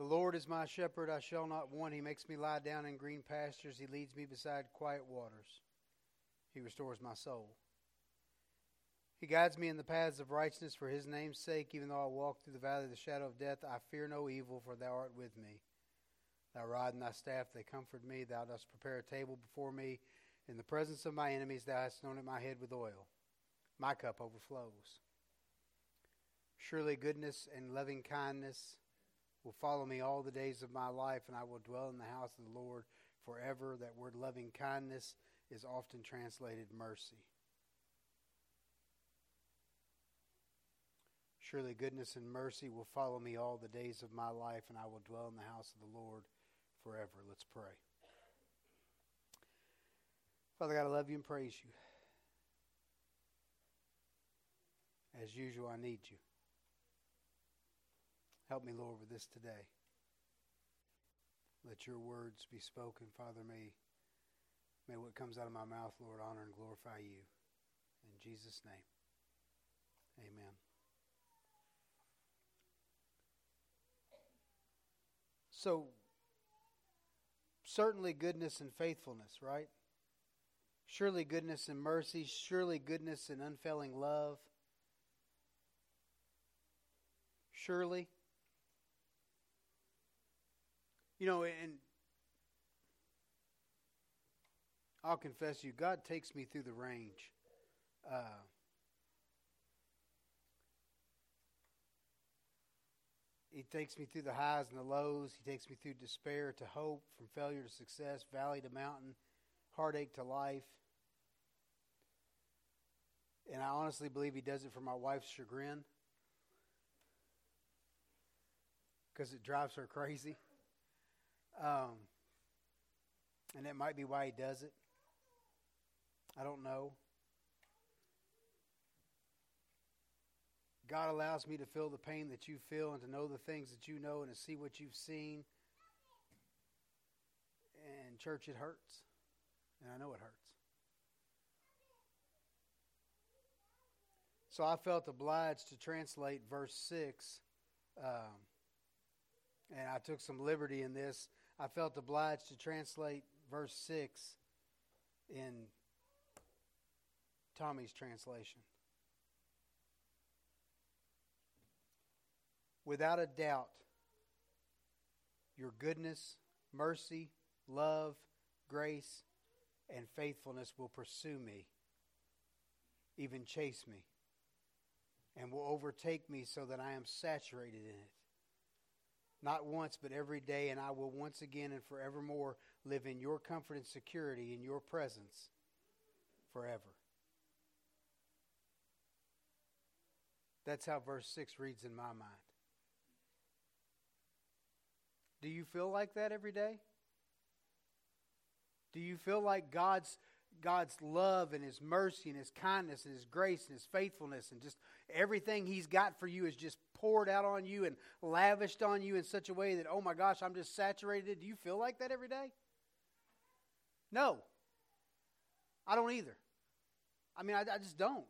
The Lord is my shepherd, I shall not want. He makes me lie down in green pastures. He leads me beside quiet waters. He restores my soul. He guides me in the paths of righteousness for his name's sake. Even though I walk through the valley of the shadow of death, I fear no evil, for thou art with me. Thy rod and thy staff, they comfort me. Thou dost prepare a table before me in the presence of my enemies. Thou hast anointed my head with oil. My cup overflows. Surely goodness and loving kindness will follow me all the days of my life, and I will dwell in the house of the Lord forever. That word loving kindness is often translated mercy. Surely goodness and mercy will follow me all the days of my life, and I will dwell in the house of the Lord forever. Let's pray. Father God, I love you and praise you. As usual, I need you. Help me, Lord, with this today. Let your words be spoken, Father. May what comes out of my mouth, Lord, honor and glorify you. In Jesus' name, amen. So, certainly goodness and faithfulness, right? Surely goodness and mercy, surely goodness and unfailing love. Surely. You know, and I'll confess to you, God takes me through the range. He takes me through the highs and the lows. He takes me through despair to hope, from failure to success, valley to mountain, heartache to life. And I honestly believe he does it for my wife's chagrin, because it drives her crazy. And that might be why he does it. I don't know. God allows me to feel the pain that you feel and to know the things that you know and to see what you've seen. And church, it hurts. And I know it hurts. So I felt obliged to translate verse 6. And I took some liberty in this. I felt obliged to translate verse 6 in Tommy's translation. Without a doubt, your goodness, mercy, love, grace, and faithfulness will pursue me, even chase me, and will overtake me so that I am saturated in it. Not once, but every day, and I will once again and forevermore live in your comfort and security in your presence forever. That's how verse 6 reads in my mind. Do you feel like that every day? Do you feel like God's love and his mercy and his kindness and his grace and his faithfulness and just everything he's got for you is just poured out on you and lavished on you in such a way that, oh my gosh, I'm just saturated? Do you feel like that every day? No. I don't either. I mean, I just don't.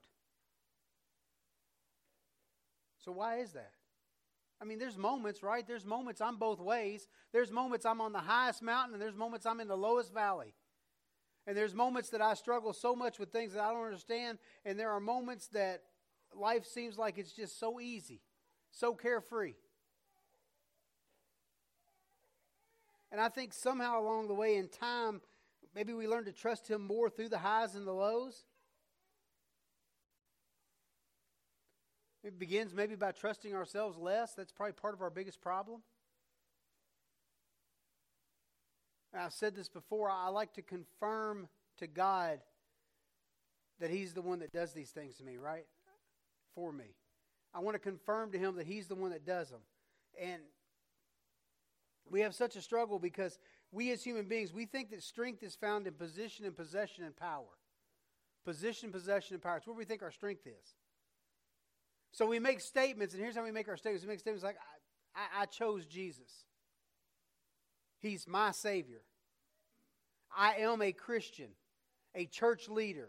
So why is that? I mean, there's moments, right? There's moments I'm both ways. There's moments I'm on the highest mountain, and there's moments I'm in the lowest valley. And there's moments that I struggle so much with things that I don't understand, and there are moments that life seems like it's just so easy, so carefree. And I think somehow along the way in time, maybe we learn to trust him more through the highs and the lows. It begins maybe by trusting ourselves less. That's probably part of our biggest problem. And I've said this before. I like to confirm to God that he's the one that does these things to me, right? For me. I want to confirm to him that he's the one that does them. And we have such a struggle because we as human beings, we think that strength is found in position and possession and power. Position, possession, and power. It's where we think our strength is. So we make statements, and here's how we make our statements. We make statements like, I chose Jesus. He's my Savior. I am a Christian, a church leader.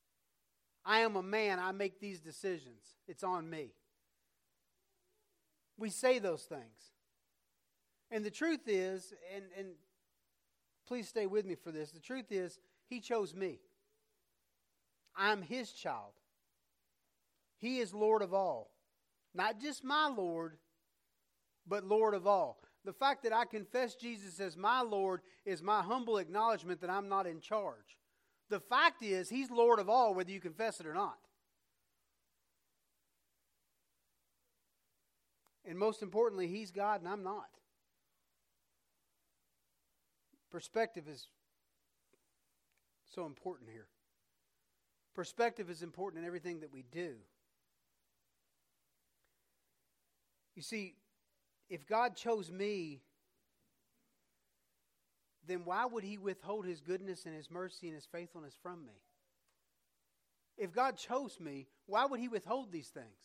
I am a man. I make these decisions. It's on me. We say those things. And the truth is, and please stay with me for this, the truth is, He chose me. I'm His child. He is Lord of all. Not just my Lord, but Lord of all. The fact that I confess Jesus as my Lord is my humble acknowledgement that I'm not in charge. The fact is, He's Lord of all, whether you confess it or not. And most importantly, He's God and I'm not. Perspective is so important here. Perspective is important in everything that we do. You see, if God chose me, then why would He withhold His goodness and His mercy and His faithfulness from me? If God chose me, why would He withhold these things?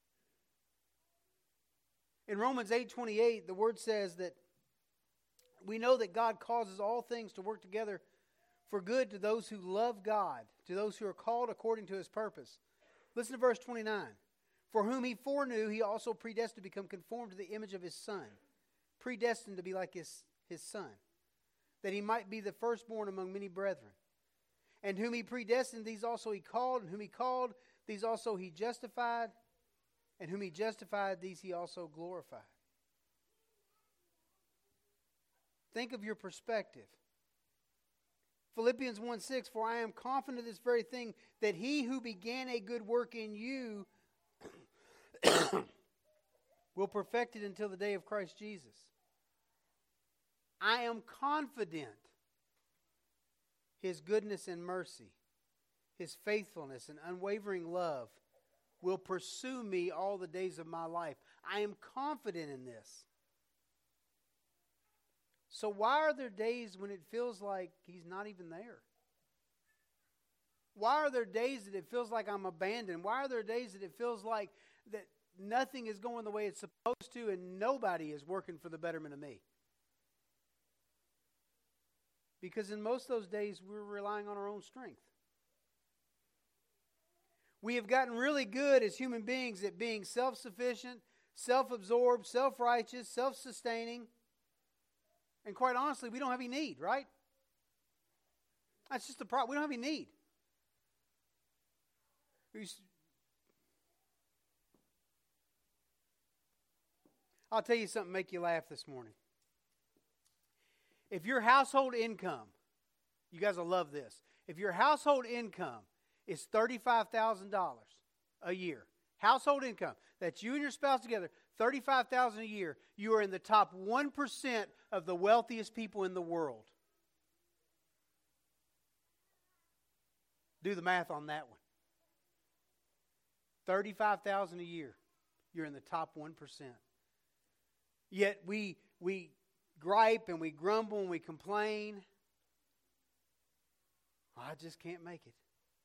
In Romans 8:28, the Word says that we know that God causes all things to work together for good to those who love God, to those who are called according to His purpose. Listen to verse 29. For whom He foreknew, He also predestined to become conformed to the image of His Son. Predestined to be like His Son. That He might be the firstborn among many brethren. And whom He predestined, these also He called. And whom He called, these also He justified. And whom He justified, these He also glorified. Think of your perspective. Philippians 1:6, for I am confident of this very thing, that He who began a good work in you will perfect it until the day of Christ Jesus. I am confident His goodness and mercy, His faithfulness and unwavering love will pursue me all the days of my life. I am confident in this. So why are there days when it feels like He's not even there? Why are there days that it feels like I'm abandoned? Why are there days that it feels like that nothing is going the way it's supposed to and nobody is working for the betterment of me? Because in most of those days, we're relying on our own strength. We have gotten really good as human beings at being self-sufficient, self-absorbed, self-righteous, self-sustaining. And quite honestly, we don't have any need, right? That's just the problem. We don't have any need. I'll tell you something to make you laugh this morning. If your household income, you guys will love this. If your household income is $35,000 a year, household income, that's you and your spouse together, $35,000 a year, you are in the top 1% of the wealthiest people in the world. Do the math on that one. $35,000 a year, you're in the top 1%. Yet we gripe and we grumble and we complain. I just can't make it.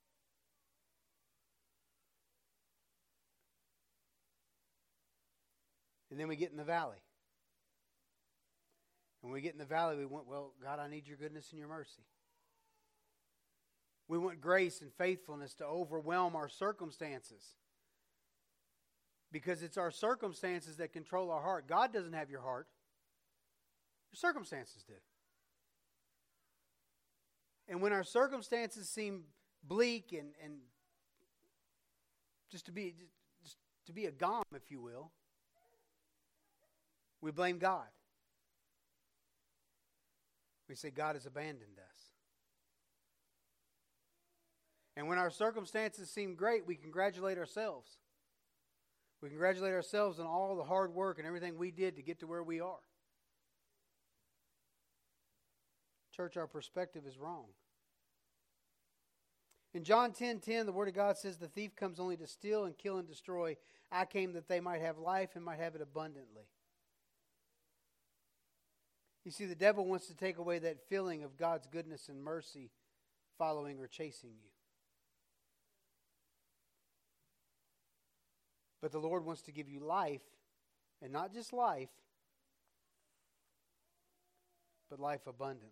And then we get in the valley. And when we get in the valley, we want, well, God, I need your goodness and your mercy. We want grace and faithfulness to overwhelm our circumstances. Because it's our circumstances that control our heart. God doesn't have your heart. Your circumstances do. And when our circumstances seem bleak and just to be a gom, if you will, we blame God. We say God has abandoned us. And when our circumstances seem great, we congratulate ourselves. We congratulate ourselves on all the hard work and everything we did to get to where we are. Church, our perspective is wrong. In John 10:10, the Word of God says, the thief comes only to steal and kill and destroy. I came that they might have life and might have it abundantly. You see, the devil wants to take away that feeling of God's goodness and mercy following or chasing you. But the Lord wants to give you life, and not just life, but life abundantly.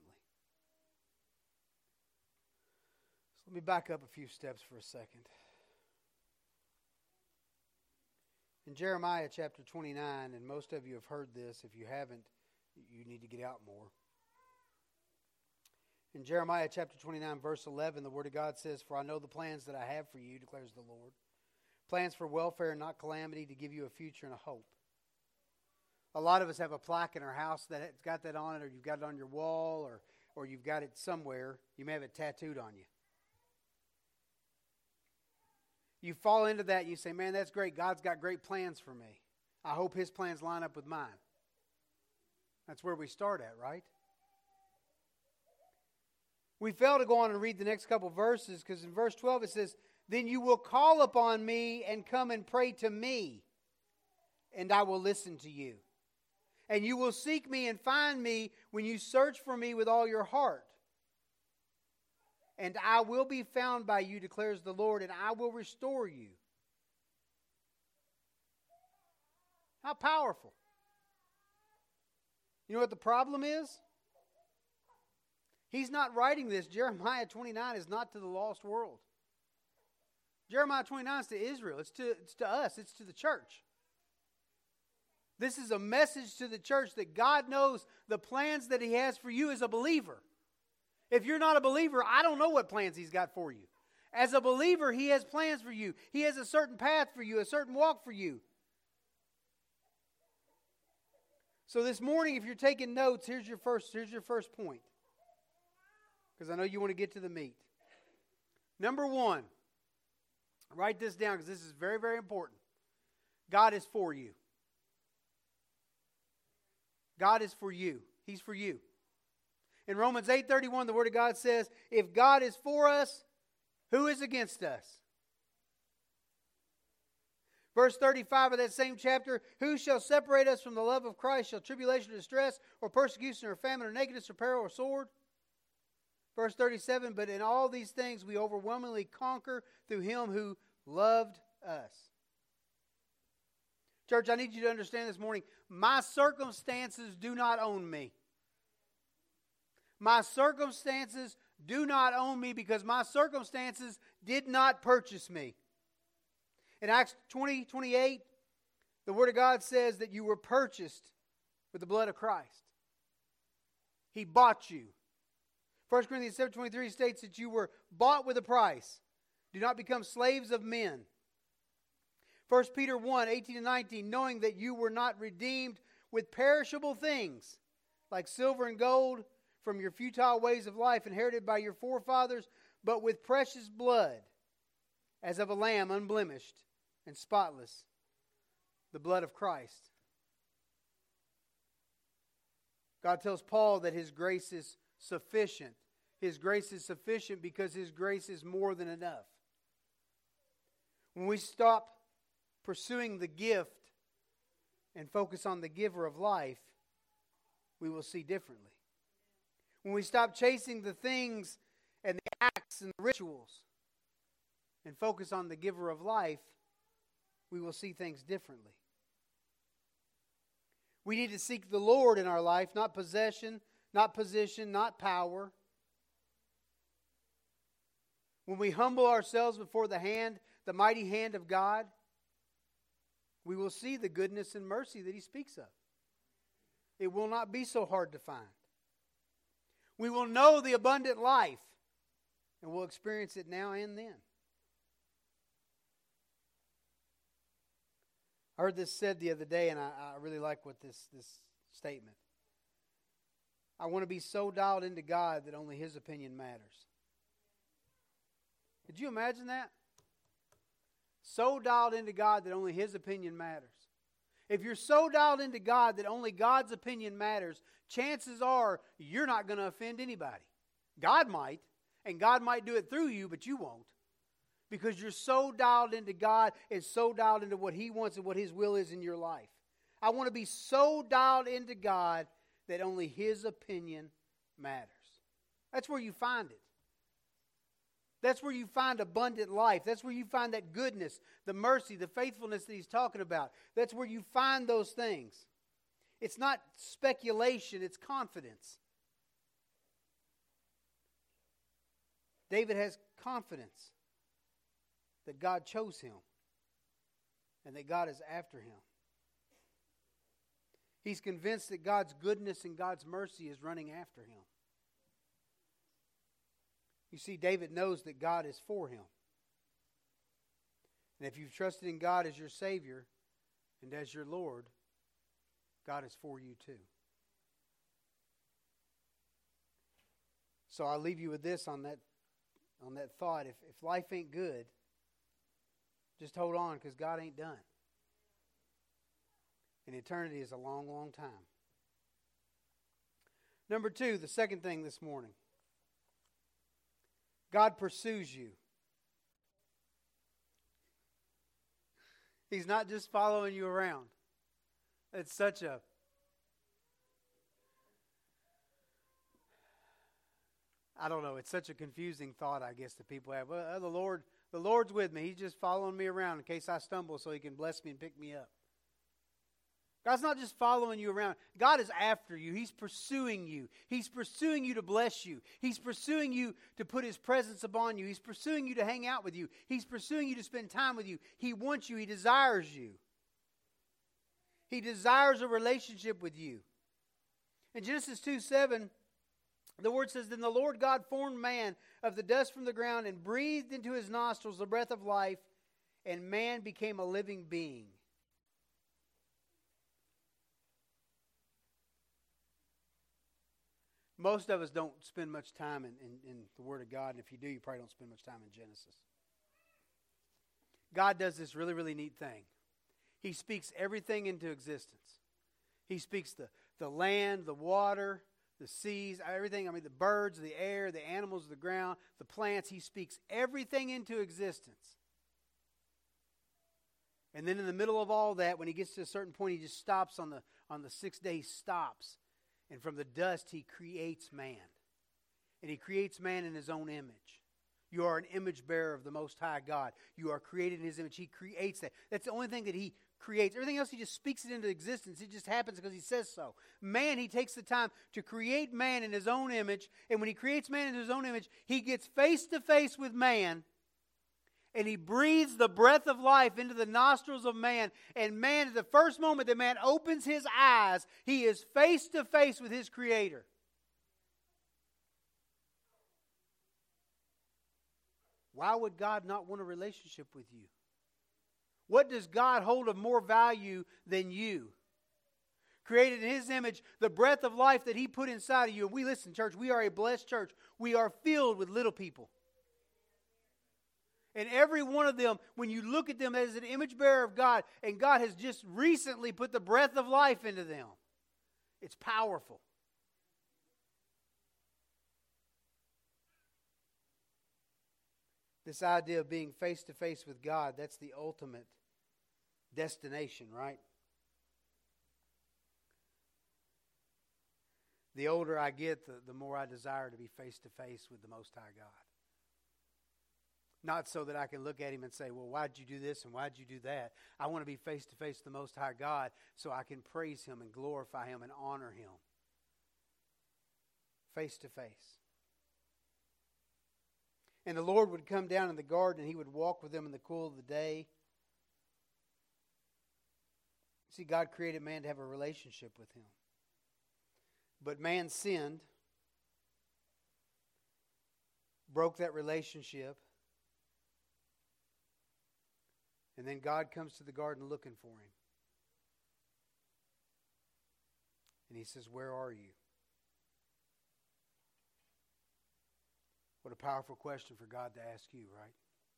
So let me back up a few steps for a second. In Jeremiah chapter 29, and most of you have heard this. If you haven't, you need to get out more. In Jeremiah chapter 29, verse 11, the Word of God says, "For I know the plans that I have for you, declares the Lord. Plans for welfare and not calamity, to give you a future and a hope." A lot of us have a plaque in our house that's got that on it, or you've got it on your wall, or you've got it somewhere. You may have it tattooed on you. You fall into that and you say, man, that's great. God's got great plans for me. I hope His plans line up with mine. That's where we start at, right? We fail to go on and read the next couple verses, because in verse 12 it says, "Then you will call upon me and come and pray to me, and I will listen to you. And you will seek me and find me when you search for me with all your heart. And I will be found by you, declares the Lord, and I will restore you." How powerful. You know what the problem is? He's not writing this. Jeremiah 29 is not to the lost world. Jeremiah 29 is to Israel. It's to us. It's to the church. This is a message to the church that God knows the plans that He has for you as a believer. If you're not a believer, I don't know what plans He's got for you. As a believer, He has plans for you. He has a certain path for you, a certain walk for you. So this morning, if you're taking notes, here's your first point. Because I know you want to get to the meat. Number one, write this down because this is very, very important. God is for you. God is for you. He's for you. In Romans 8:31, the Word of God says, if God is for us, who is against us? Verse 35 of that same chapter, who shall separate us from the love of Christ? Shall tribulation or distress or persecution or famine or nakedness or peril or sword? Verse 37, but in all these things we overwhelmingly conquer through Him who loved us. Church, I need you to understand this morning, my circumstances do not own me. My circumstances do not own me because my circumstances did not purchase me. In Acts 20:28, the Word of God says that you were purchased with the blood of Christ. He bought you. 1 Corinthians 7:23 states that you were bought with a price. Do not become slaves of men. 1 Peter 1:18-19, knowing that you were not redeemed with perishable things, like silver and gold, from your futile ways of life inherited by your forefathers, but with precious blood, as of a lamb unblemished and spotless, the blood of Christ. God tells Paul that His grace is sufficient. His grace is sufficient because His grace is more than enough. When we stop pursuing the gift and focus on the giver of life, we will see differently. When we stop chasing the things and the acts and the rituals and focus on the giver of life, we will see things differently. We need to seek the Lord in our life, not possession, not position, not power. When we humble ourselves before the mighty hand of God, we will see the goodness and mercy that He speaks of. It will not be so hard to find. We will know the abundant life, and we'll experience it now and then. I heard this said the other day, and I really like what this statement. I want to be so dialed into God that only His opinion matters. Could you imagine that? So dialed into God that only His opinion matters. If you're so dialed into God that only God's opinion matters, chances are you're not going to offend anybody. God might, and God might do it through you, but you won't. Because you're so dialed into God and so dialed into what He wants and what His will is in your life. I want to be so dialed into God that only His opinion matters. That's where you find it. That's where you find abundant life. That's where you find that goodness, the mercy, the faithfulness that He's talking about. That's where you find those things. It's not speculation, it's confidence. David has confidence that God chose him. and that God is after him. He's convinced that God's goodness and God's mercy is running after him. You see, David knows that God is for him. And if you've trusted in God as your Savior and as your Lord, God is for you too. So I'll leave you with this on that thought. If life ain't good, just hold on, because God ain't done. And eternity is a long, long time. Number 2, the second thing this morning. God pursues you. He's not just following you around. It's such a... I don't know, it's such a confusing thought, I guess, that people have. Well, the Lord's with me. He's just following me around in case I stumble so He can bless me and pick me up. God's not just following you around. God is after you. He's pursuing you. He's pursuing you to bless you. He's pursuing you to put His presence upon you. He's pursuing you to hang out with you. He's pursuing you to spend time with you. He wants you. He desires you. He desires a relationship with you. In Genesis 2:7, the Word says, "Then the Lord God formed man of the dust from the ground and breathed into his nostrils the breath of life, and man became a living being." Most of us don't spend much time in the Word of God, and if you do, you probably don't spend much time in Genesis. God does this really, really neat thing. He speaks everything into existence. He speaks the land, the water, the seas, everything. I mean, the birds, the air, the animals of the ground, the plants. He speaks everything into existence. And then in the middle of all that, when He gets to a certain point, He just stops on the sixth day. He stops. And from the dust, He creates man. And He creates man in His own image. You are an image bearer of the Most High God. You are created in His image. He creates that. That's the only thing that He creates. Everything else, He just speaks it into existence. It just happens because He says so. Man, He takes the time to create man in His own image. And when He creates man in His own image, He gets face to face with man. And He breathes the breath of life into the nostrils of man. And man, at the first moment that man opens his eyes, he is face to face with his Creator. Why would God not want a relationship with you? What does God hold of more value than you? Created in His image, the breath of life that He put inside of you. And we, listen, church, we are a blessed church. We are filled with little people. And every one of them, when you look at them, that is an image bearer of God. And God has just recently put the breath of life into them. It's powerful. This idea of being face to face with God, that's the ultimate destination, right? The older I get, the more I desire to be face to face with the Most High God. Not so that I can look at Him and say, well, why'd you do this and why'd you do that? I want to be face to face with the Most High God so I can praise Him and glorify Him and honor Him. Face to face. And the Lord would come down in the garden and He would walk with them in the cool of the day. See, God created man to have a relationship with Him. But man sinned, broke that relationship, and then God comes to the garden looking for him. And He says, "Where are you?" What a powerful question for God to ask you, right?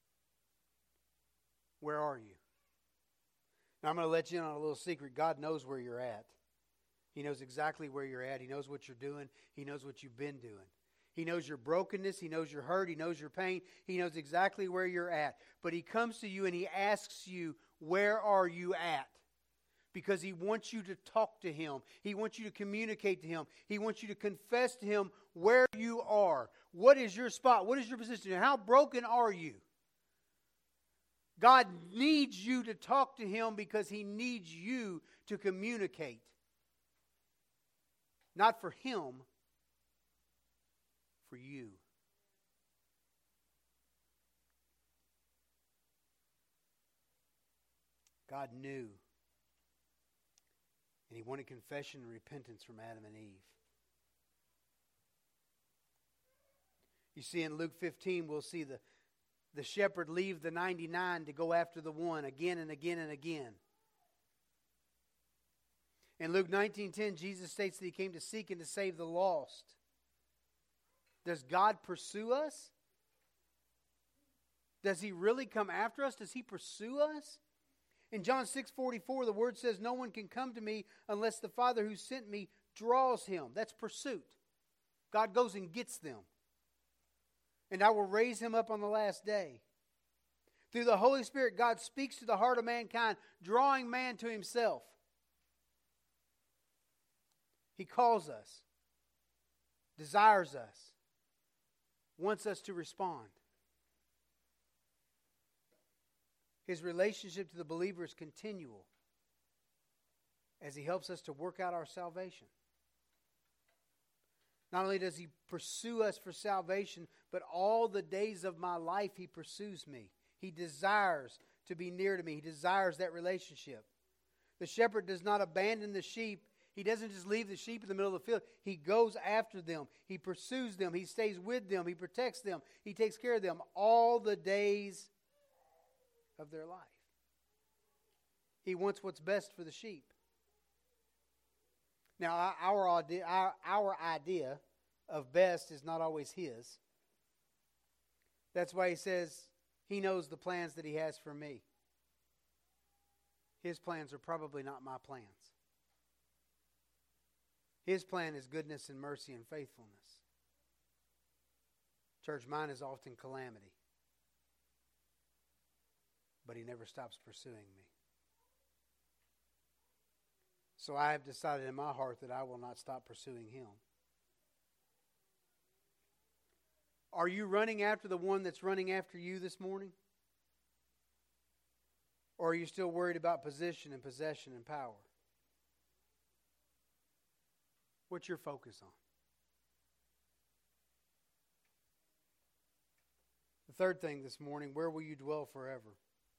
Where are you? Now I'm going to let you in on a little secret. God knows where you're at. He knows exactly where you're at. He knows what you're doing. He knows what you've been doing. He knows your brokenness. He knows your hurt. He knows your pain. He knows exactly where you're at. But He comes to you and He asks you, where are you at? Because He wants you to talk to Him. He wants you to communicate to Him. He wants you to confess to Him where you are. What is your spot? What is your position? How broken are you? God needs you to talk to Him because He needs you to communicate. Not for Him, for you. God knew. And He wanted confession and repentance from Adam and Eve. You see, in Luke 15, we'll see the shepherd leave the 99 to go after the one again and again and again. In Luke 19:10, Jesus states that He came to seek and to save the lost. Does God pursue us? Does He really come after us? Does He pursue us? In John 6:44, the Word says, "No one can come to me unless the Father who sent me draws him." That's pursuit. God goes and gets them. "And I will raise him up on the last day." Through the Holy Spirit, God speaks to the heart of mankind, drawing man to Himself. He calls us, desires us, wants us to respond. His relationship to the believer is continual as He helps us to work out our salvation. Not only does He pursue us for salvation, but all the days of my life He pursues me. He desires to be near to me. He desires that relationship. The shepherd does not abandon the sheep. He doesn't just leave the sheep in the middle of the field. He goes after them. He pursues them. He stays with them. He protects them. He takes care of them all the days of their life. He wants what's best for the sheep. Now, our idea of best is not always His. That's why He says He knows the plans that He has for me. His plans are probably not my plans. His plan is goodness and mercy and faithfulness. Church, mine is often calamity. But He never stops pursuing me. So I have decided in my heart that I will not stop pursuing Him. Are you running after the one that's running after you this morning? Or are you still worried about position and possession and power? What's your focus on? The third thing this morning, where will you dwell forever?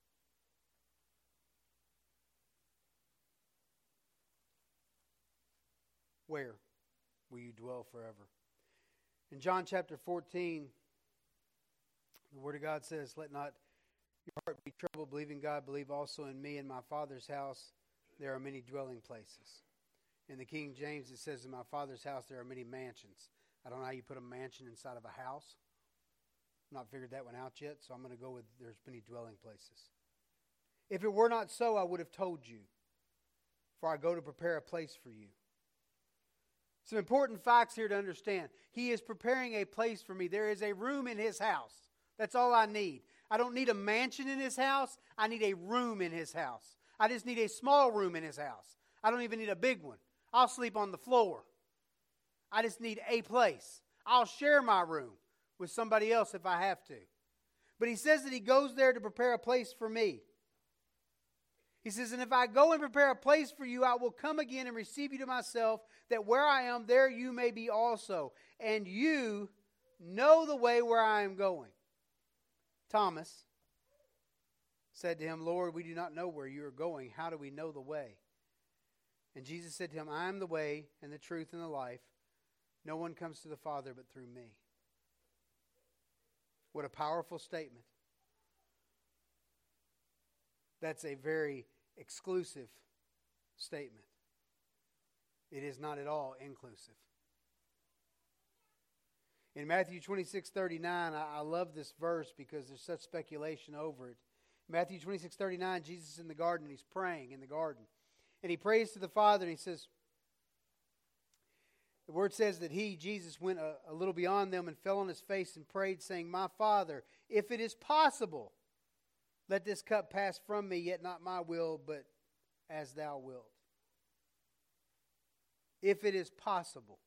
Where will you dwell forever? In John chapter 14, the Word of God says, "Let not your heart be troubled. Believe in God, believe also in me. In my Father's house there are many dwelling places." In the King James it says, "In my Father's house there are many mansions." I don't know how you put a mansion inside of a house. I've not figured that one out yet, so I'm going to go with there's many dwelling places. If it were not so, I would have told you, for I go to prepare a place for you. Some important facts here to understand. He is preparing a place for me. There is a room in His house. That's all I need. I don't need a mansion in His house. I need a room in His house. I just need a small room in His house. I don't even need a big one. I'll sleep on the floor. I just need a place. I'll share my room with somebody else if I have to. But He says that He goes there to prepare a place for me. He says, "And if I go and prepare a place for you, I will come again and receive you to myself, that where I am, there you may be also. And you know the way where I am going." Thomas said to Him, "Lord, we do not know where you are going. How do we know the way?" And Jesus said to him, "I am the way and the truth and the life. No one comes to the Father but through me." What a powerful statement. That's a very exclusive statement. It is not at all inclusive. In Matthew 26:39, I love this verse because there's such speculation over it. Matthew 26:39, Jesus is in the garden. He's praying in the garden. And He prays to the Father, and He says, the Word says that He, Jesus, went a little beyond them and fell on His face and prayed, saying, "My Father, if it is possible, let this cup pass from me, yet not my will, but as Thou wilt." If it is possible.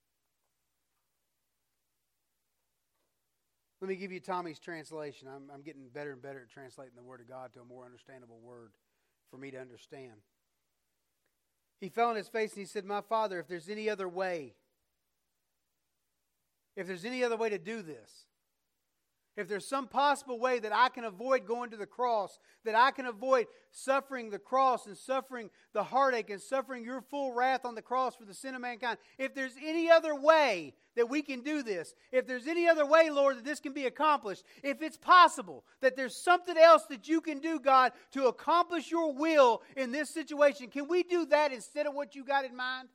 Let me give you Tommy's translation. I'm getting better and better at translating the Word of God to a more understandable word for me to understand. He fell on his face and he said, "My Father, if there's any other way, if there's any other way to do this, if there's some possible way that I can avoid going to the cross, that I can avoid suffering the cross and suffering the heartache and suffering your full wrath on the cross for the sin of mankind, if there's any other way that we can do this, if there's any other way, Lord, that this can be accomplished, if it's possible that there's something else that you can do, God, to accomplish your will in this situation, can we do that instead of what you got in mind?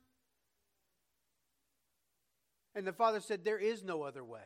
And the Father said, there is no other way.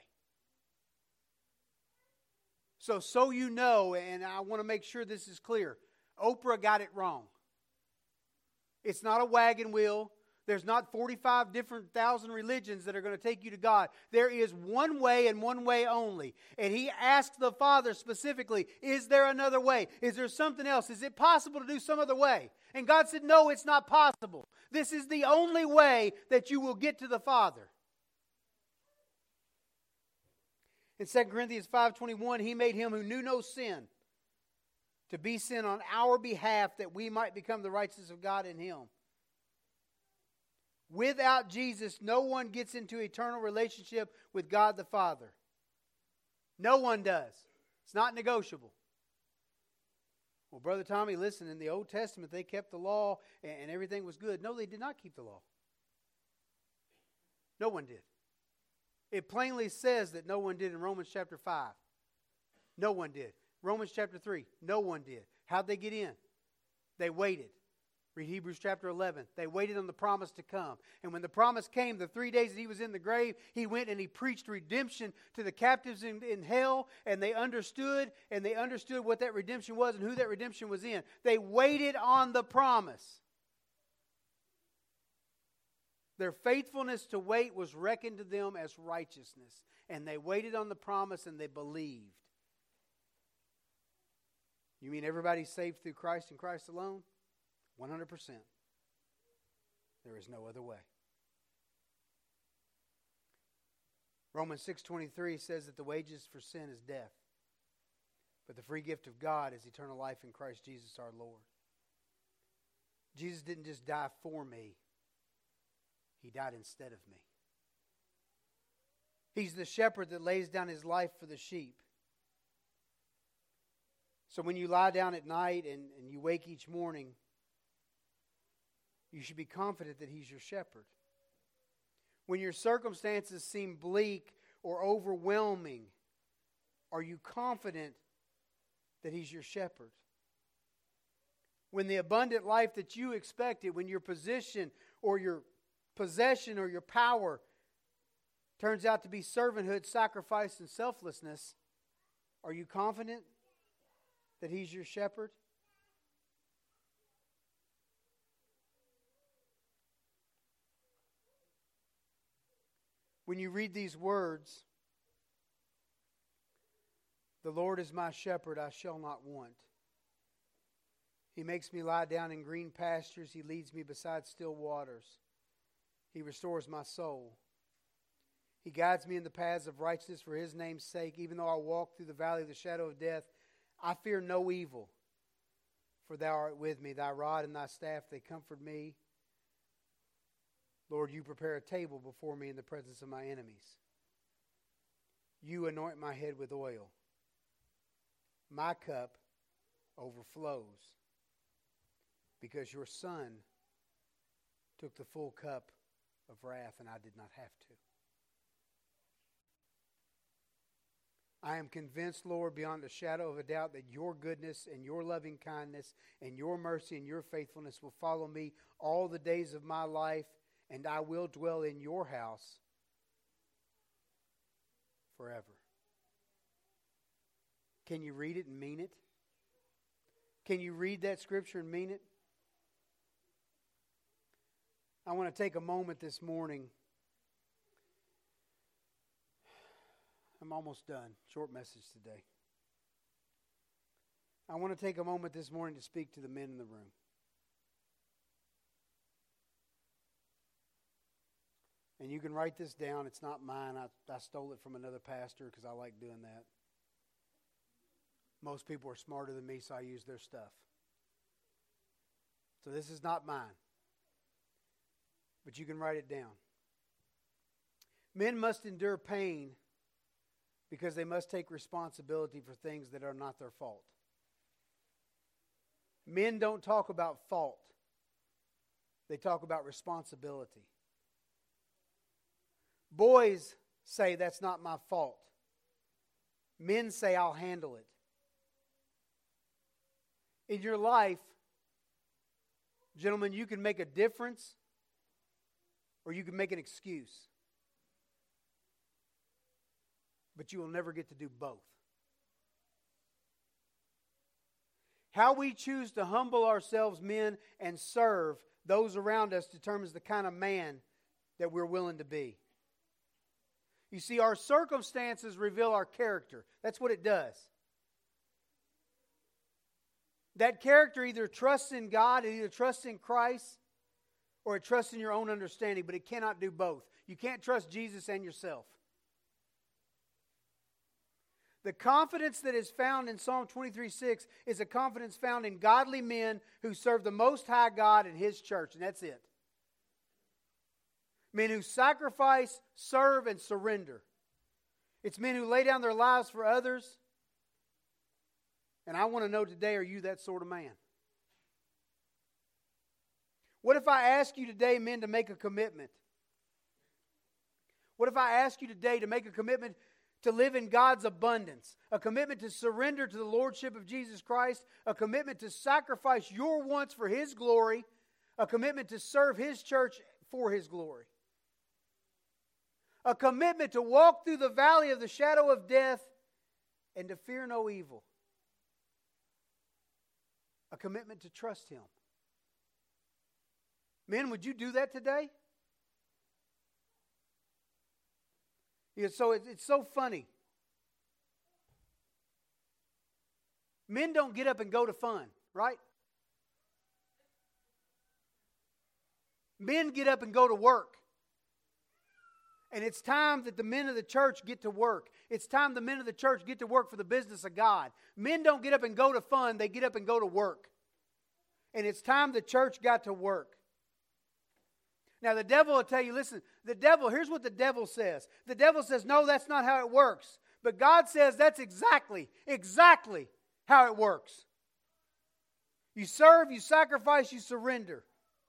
So you know, and I want to make sure this is clear, Oprah got it wrong. It's not a wagon wheel. There's not 45 different thousand religions that are going to take you to God. There is one way and one way only. And he asked the Father specifically, is there another way? Is there something else? Is it possible to do some other way? And God said, no, it's not possible. This is the only way that you will get to the Father. In 2 Corinthians 5:21, he made him who knew no sin to be sin on our behalf that we might become the righteousness of God in him. Without Jesus, no one gets into eternal relationship with God the Father. No one does. It's not negotiable. Well, Brother Tommy, listen, in the Old Testament they kept the law and everything was good. No, they did not keep the law. No one did. It plainly says that no one did in Romans chapter 5. No one did. Romans chapter 3, no one did. How'd they get in? They waited. Read Hebrews chapter 11. They waited on the promise to come. And when the promise came, the 3 days that he was in the grave, he went and he preached redemption to the captives in hell, and they understood what that redemption was and who that redemption was in. They waited on the promise. Their faithfulness to wait was reckoned to them as righteousness. And they waited on the promise and they believed. You mean everybody's saved through Christ and Christ alone? 100%. There is no other way. Romans 6:23 says that the wages for sin is death. But the free gift of God is eternal life in Christ Jesus our Lord. Jesus didn't just die for me. He died instead of me. He's the shepherd that lays down his life for the sheep. So when you lie down at night and you wake each morning, you should be confident that he's your shepherd. When your circumstances seem bleak or overwhelming, are you confident that he's your shepherd? When the abundant life that you expected, when your position or your possession or your power turns out to be servanthood, sacrifice, and selflessness, are you confident that he's your shepherd? When you read these words, the Lord is my shepherd, I shall not want. He makes me lie down in green pastures. He leads me beside still waters. He restores my soul. He guides me in the paths of righteousness for his name's sake. Even though I walk through the valley of the shadow of death, I fear no evil, for thou art with me. Thy rod and thy staff, they comfort me. Lord, you prepare a table before me in the presence of my enemies. You anoint my head with oil. My cup overflows, because your Son took the full cup of wrath, and I did not have to. I am convinced, Lord, beyond a shadow of a doubt, that your goodness and your loving kindness and your mercy and your faithfulness will follow me all the days of my life, and I will dwell in your house forever. Can you read it and mean it? Can you read that scripture and mean it? I want to take a moment this morning. I'm almost done. Short message today. I want to take a moment this morning to speak to the men in the room. And you can write this down. It's not mine. I stole it from another pastor because I like doing that. Most people are smarter than me, so I use their stuff. So this is not mine. But you can write it down. Men must endure pain because they must take responsibility for things that are not their fault. Men don't talk about fault. They talk about responsibility. Boys say, that's not my fault. Men say, I'll handle it. In your life, gentlemen, you can make a difference or you can make an excuse. But you will never get to do both. How we choose to humble ourselves, men, and serve those around us determines the kind of man that we're willing to be. You see, our circumstances reveal our character. That's what it does. That character either trusts in God, it either trusts in Christ, or it trusts in your own understanding, but it cannot do both. You can't trust Jesus and yourself. The confidence that is found in Psalm 23:6 is a confidence found in godly men who serve the Most High God and His church, and that's it. Men who sacrifice, serve, and surrender. It's men who lay down their lives for others. And I want to know today, are you that sort of man? What if I ask you today, men, to make a commitment? What if I ask you today to make a commitment to live in God's abundance, a commitment to surrender to the Lordship of Jesus Christ, a commitment to sacrifice your wants for His glory, a commitment to serve His church for His glory, a commitment to walk through the valley of the shadow of death and to fear no evil, a commitment to trust Him. Men, would you do that today? Yeah, so it's so funny. Men don't get up and go to fun, right? Men get up and go to work. And it's time that the men of the church get to work. It's time the men of the church get to work for the business of God. Men don't get up and go to fun, they get up and go to work. And it's time the church got to work. Now the devil will tell you, listen, here's what the devil says. The devil says, no, that's not how it works. But God says that's exactly how it works. You serve, you sacrifice, you surrender.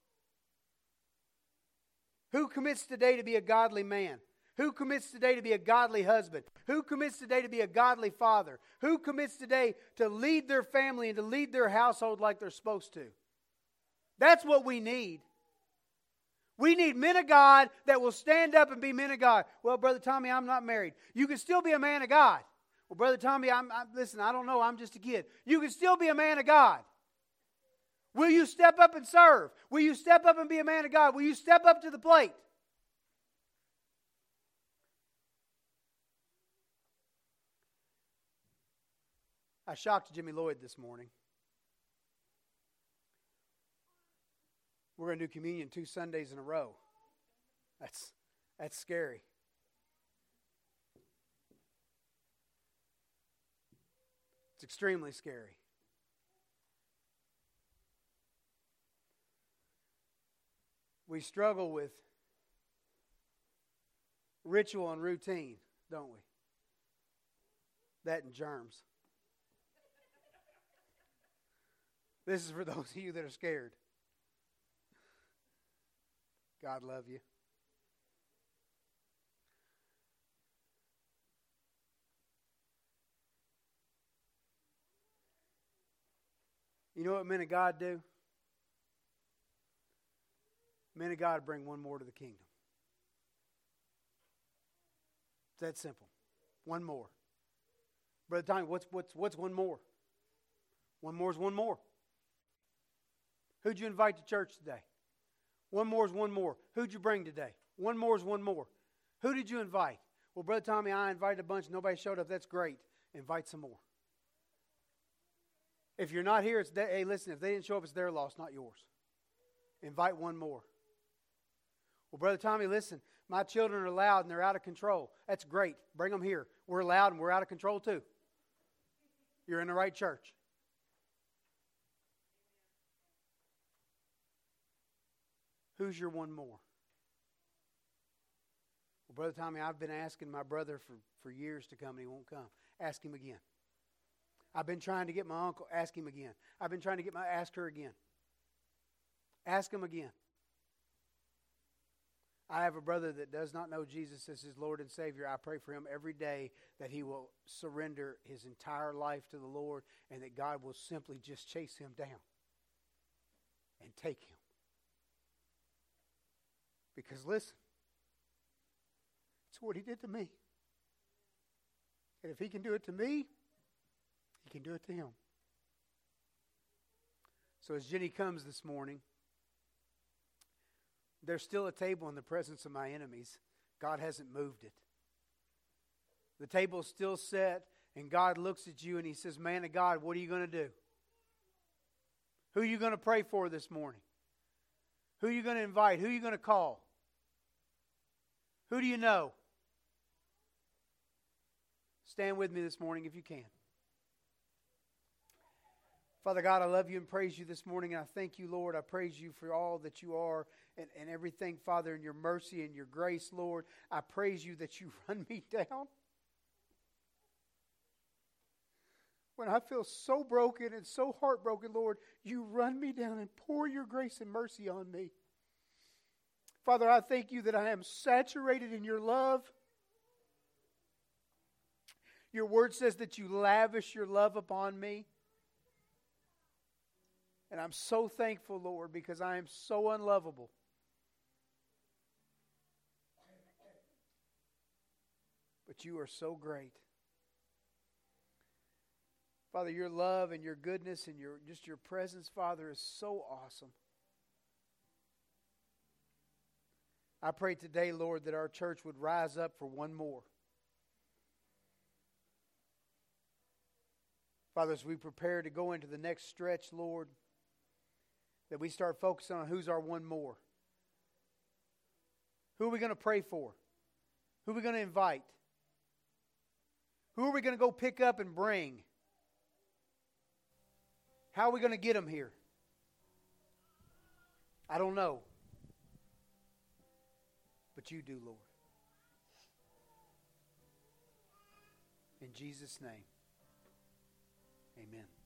Who commits today to be a godly man? Who commits today to be a godly husband? Who commits today to be a godly father? Who commits today to lead their family and to lead their household like they're supposed to? That's what we need. We need men of God that will stand up and be men of God. Well, Brother Tommy, I'm not married. You can still be a man of God. Well, Brother Tommy, listen, I don't know, I'm just a kid. You can still be a man of God. Will you step up and serve? Will you step up and be a man of God? Will you step up to the plate? I shocked Jimmy Lloyd this morning. We're going to do communion 2 Sundays in a row. That's scary. It's extremely scary. We struggle with ritual and routine, don't we? That and germs. This is for those of you that are scared. God love you. You know what men of God do? Men of God bring one more to the kingdom. It's that simple. One more. Brother Tommy, what's one more? One more is one more. Who'd you invite to church today? One more is one more. Who'd you bring today? One more is one more. Who did you invite? Well, Brother Tommy, I invited a bunch. Nobody showed up. That's great. Invite some more. If you're not here, hey, listen, if they didn't show up, it's their loss, not yours. Invite one more. Well, Brother Tommy, listen, my children are loud and they're out of control. That's great. Bring them here. We're loud and we're out of control too. You're in the right church. Who's your one more? Well, Brother Tommy, I've been asking my brother for years to come and he won't come. Ask him again. I've been trying to get my uncle. Ask him again. I've been trying to ask her again. Ask him again. I have a brother that does not know Jesus as his Lord and Savior. I pray for him every day that he will surrender his entire life to the Lord and that God will simply just chase him down and take him. Because listen, it's what he did to me. And if he can do it to me, he can do it to him. So as Jenny comes this morning, there's still a table in the presence of my enemies. God hasn't moved it. The table's still set, and God looks at you and He says, man of God, what are you going to do? Who are you going to pray for this morning? Who are you going to invite? Who are you going to call? Who do you know? Stand with me this morning if you can. Father God, I love you and praise you this morning. And I thank you, Lord. I praise you for all that you are and everything, Father, in your mercy and your grace, Lord. I praise you that you run me down. When I feel so broken and so heartbroken, Lord, you run me down and pour your grace and mercy on me. Father, I thank you that I am saturated in your love. Your word says that you lavish your love upon me. And I'm so thankful, Lord, because I am so unlovable. But you are so great. Father, your love and your goodness and your presence, Father, is so awesome. I pray today, Lord, that our church would rise up for one more. Father, as we prepare to go into the next stretch, Lord, that we start focusing on who's our one more. Who are we going to pray for? Who are we going to invite? Who are we going to go pick up and bring? How are we going to get them here? I don't know. But you do, Lord. In Jesus' name, amen.